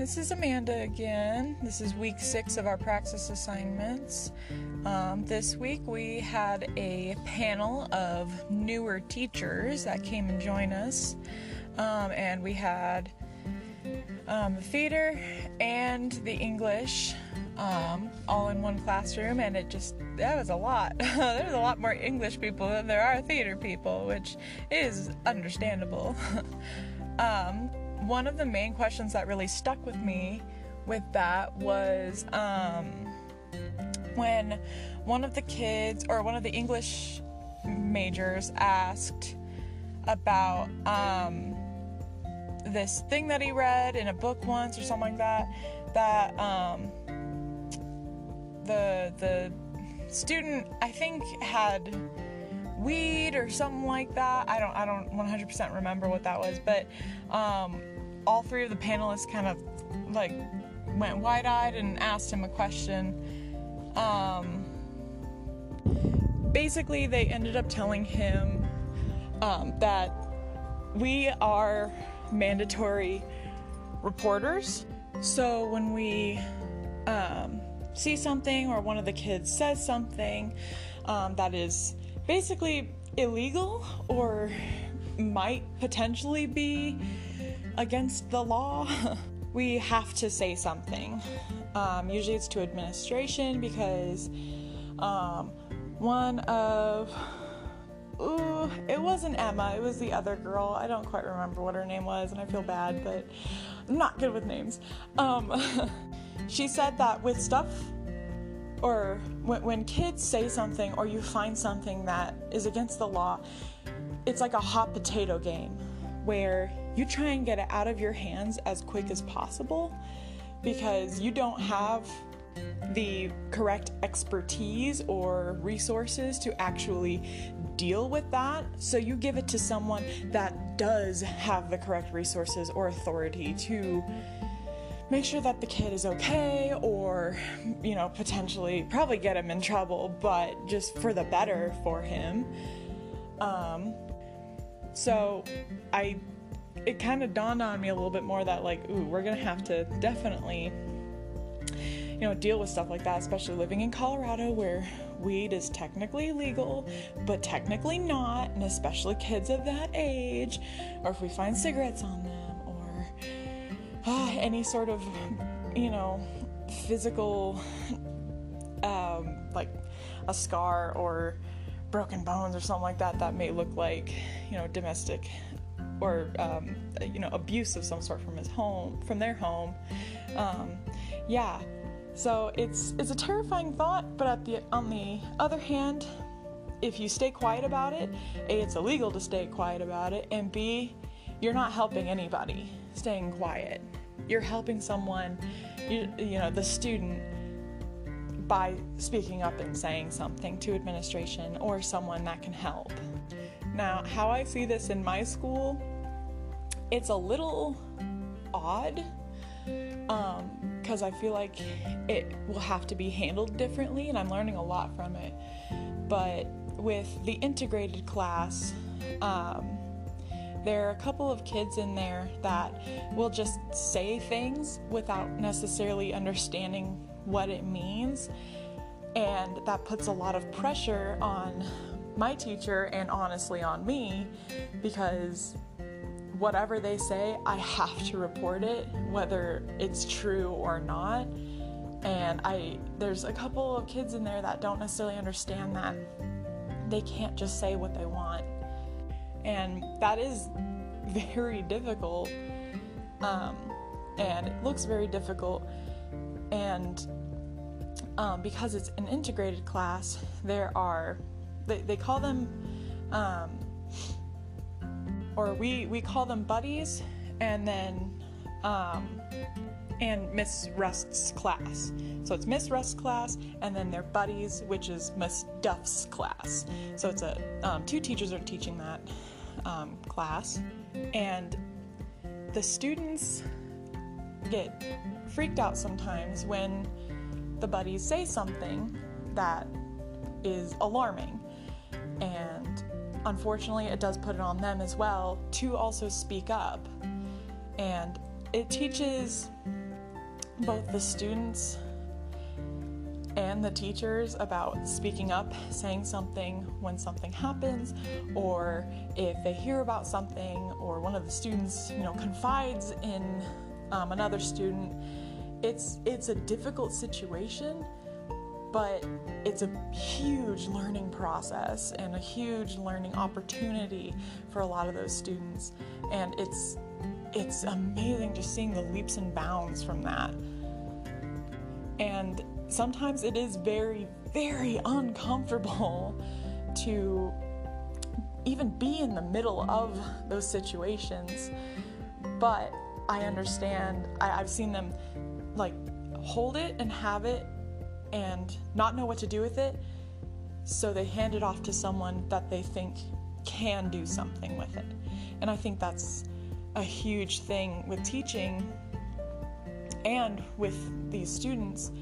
this is Amanda again. This is week 6 of our praxis assignments. This week we had a panel of newer teachers that came and joined us, and we had the theater and the English all in one classroom, and that was a lot. There's a lot more English people than there are theater people, which is understandable. One of the main questions that really stuck with me with that was when one of the kids, or one of the English majors, asked about this thing that he read in a book once or something like that the student, I think, had weed or something like that. I don't 100% remember what that was, but all three of the panelists kind of went wide-eyed and asked him a question. Basically, they ended up telling him that we are mandatory reporters. So when we see something, or one of the kids says something that is basically illegal or might potentially be against the law, we have to say something. Usually it's to administration, because it wasn't Emma, it was the other girl. I don't quite remember what her name was, and I feel bad, but I'm not good with names. She said that with stuff, or when kids say something, or you find something that is against the law, it's like a hot potato game, where you try and get it out of your hands as quick as possible, because you don't have the correct expertise or resources to actually deal with that. So you give it to someone that does have the correct resources or authority to make sure that the kid is okay, or, potentially probably get him in trouble, but just for the better for him. So it kind of dawned on me a little bit more that we're gonna have to definitely deal with stuff like that, especially living in Colorado, where weed is technically legal but technically not, and especially kids of that age, or if we find cigarettes on them, or any sort of physical like a scar or broken bones or something like that may look like domestic or abuse of some sort from their home. So it's a terrifying thought, but on the other hand, if you stay quiet about it, A, it's illegal to stay quiet about it, and B, you're not helping anybody staying quiet. You're helping someone, the student, by speaking up and saying something to administration or someone that can help. Now, how I see this in my school, it's a little odd, because I feel like it will have to be handled differently, and I'm learning a lot from it. But with the integrated class, there are a couple of kids in there that will just say things without necessarily understanding what it means, and that puts a lot of pressure on my teacher and honestly on me, because whatever they say, I have to report it, whether it's true or not. And there's a couple of kids in there that don't necessarily understand that they can't just say what they want. And that is very difficult. And it looks very difficult. And because it's an integrated class, they call them, or we call them buddies, and then and Miss Rust's class. So it's Miss Rust's class, and then their buddies, which is Miss Duff's class. So it's two teachers are teaching that class, and the students get freaked out sometimes when the buddies say something that is alarming, and unfortunately it does put it on them as well to also speak up. And it teaches both the students and the teachers about speaking up, saying something when something happens, or if they hear about something, or one of the students, confides in another student. It's a difficult situation, but it's a huge learning process and a huge learning opportunity for a lot of those students. And it's amazing just seeing the leaps and bounds from that. And sometimes it is very, very uncomfortable to even be in the middle of those situations. But I understand, I've seen them hold it and have it and not know what to do with it. So they hand it off to someone that they think can do something with it. And I think that's a huge thing with teaching and with these students,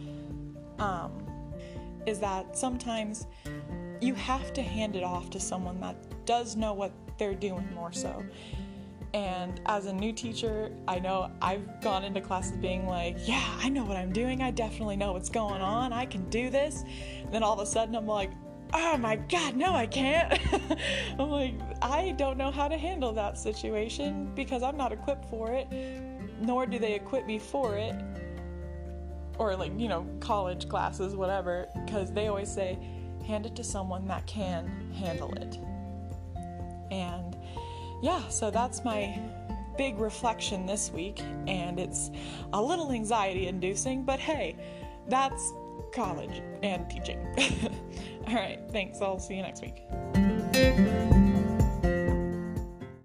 is that sometimes you have to hand it off to someone that does know what they're doing more so. And as a new teacher, I know I've gone into classes being like, yeah, I know what I'm doing. I definitely know what's going on. I can do this. And then all of a sudden I'm like, oh my God, no, I can't. I'm like, I don't know how to handle that situation because I'm not equipped for it, nor do they equip me for it. Or college classes, whatever, because they always say, hand it to someone that can handle it. And yeah, so that's my big reflection this week, and it's a little anxiety inducing, but hey, that's college and teaching. All right, thanks. I'll see you next week.